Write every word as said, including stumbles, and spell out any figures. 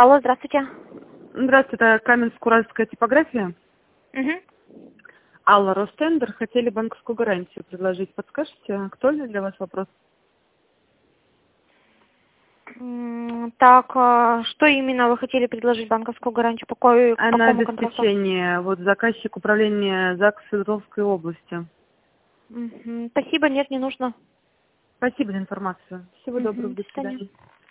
Алло, здравствуйте. Здравствуйте, это Каменск-Уральская типография. Угу. Алла, Ростендер. Хотели банковскую гарантию предложить. Подскажете, актуальный для вас вопрос? Так, а что именно вы хотели предложить банковскую гарантию? По, какой, по А на какому контракту? обеспечение. Вот заказчик управления ЗАГС Свердловской области. Угу. Спасибо, нет, не нужно. Спасибо за информацию. Всего Угу. доброго, До до свидания. свидания.